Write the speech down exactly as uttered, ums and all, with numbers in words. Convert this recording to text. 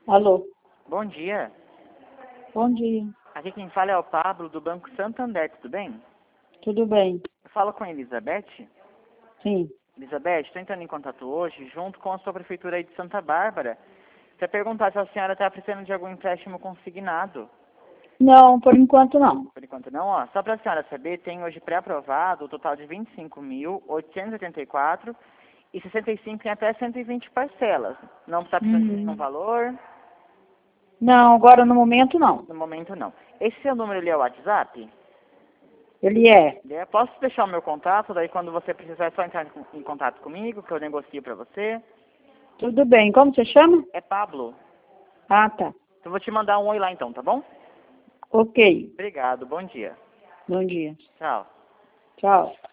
Alô, Bom dia. bom dia, Aqui quem fala é o Pablo, do Banco Santander, tudo bem? tudo bem? Eu falo com a Elizabeth. Sim. Elizabeth, estou entrando em contato hoje, junto com a sua prefeitura aí de Santa Bárbara, para perguntar se a senhora está precisando de algum empréstimo consignado. Não, por enquanto não. Por enquanto não, ó. Só para a senhora saber, tem hoje pré-aprovado o total de vinte e cinco mil, oitocentos e oitenta e quatro e sessenta e cinco em até cento e vinte parcelas. Não está precisando de nenhum Uhum. valor? Não, agora no momento não. No momento não. Esse seu número ali é o WhatsApp? Ele é. É, posso deixar o meu contato, daí quando você precisar é só entrar em contato comigo, que eu negocio para você. Tudo bem. Como você chama? É Pablo. Ah, tá. Eu vou te mandar um oi lá então, tá bom? Ok. Obrigado, bom dia. Bom dia. Tchau. Tchau.